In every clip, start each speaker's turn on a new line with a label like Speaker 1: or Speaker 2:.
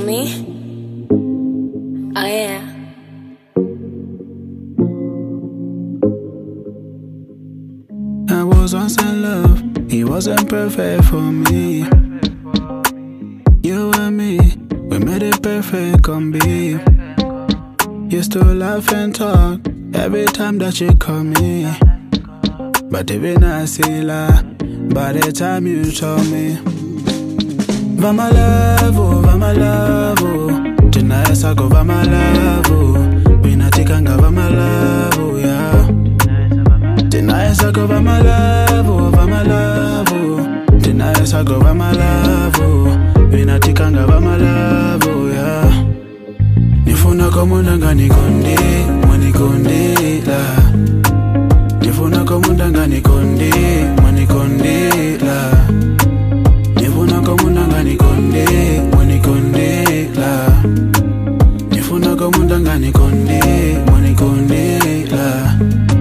Speaker 1: me? Oh yeah.
Speaker 2: I was once in love, he wasn't perfect for me. You and me, we made it perfect combi. Used to laugh and talk every time that you call me. But even I see la, by the time you told me Vama love, oh tonight I go vama love, oh Binatikanga vama love, oh yeah. Tonight I go vama love, oh tonight I go vama love, oh Binatikanga vama love, oh yeah. Nifuna komunda ngani konde, mani konde la. Nifuna komunda ngani konde, mani konde la. Nifuna komunda ngani konde, mani konde la. Nifuna komunda ngani konde, mani konde la.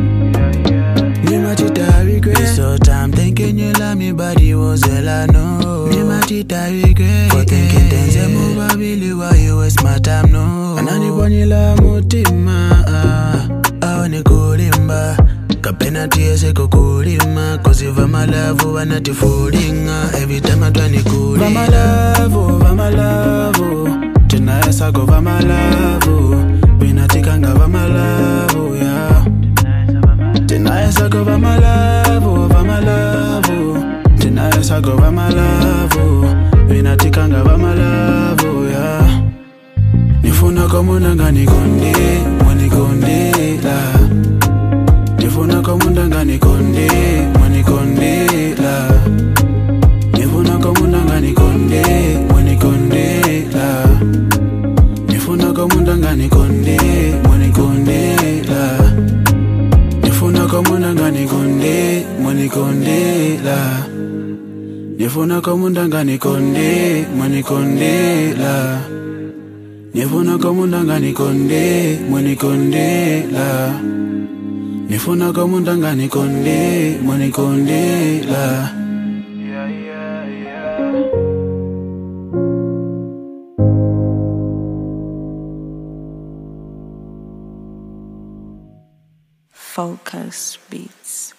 Speaker 2: Nimatita regret. This whole time thinking you love me, but it was all I know. Nimatita regret. For thinking things that move, I really why you waste my time, no. Anani bonila mutima, I wanna kulimba. Kapena tiese kukulima. Cause if I'm alive, I wanna ti fooling. Every time I try to cool. Vama love, oh tonight I go vama love, oh Binatikanga vama love, oh yeah. Tonight I go vama love, oh tonight I go vama love, oh Binatikanga vama love, oh yeah. Nifuna komunda ngani konde, mani konde la. Nifuna komunda ngani konde, mani konde la. Nifuna komunda ngani konde, mani konde la. Nifuna komunda ngani konde, mani konde la. Nifuna komunda ngani konde, mani konde la. Nifuna komunda ngani konde, mani konde la. Nifuna komunda ngani konde, mani konde la. Nifuna komunda ngani konde, mani konde la.
Speaker 3: Focus Beats.